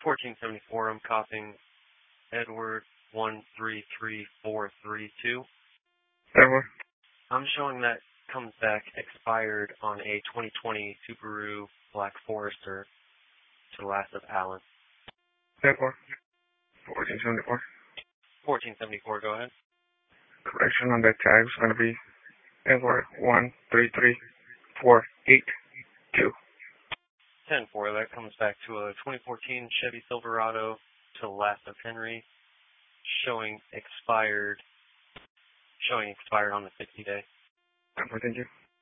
1474, I'm copying Edward 133432. Edward? I'm showing that comes back expired on a 2020 Subaru Black Forester to the last of Alan. Edward? 1474. 1474, go ahead. Correction on that tag is going to be Edward 133482. 10-4, that comes back to a 2014 Chevy Silverado to the last of Henry, showing expired on the 60-day. Thank you.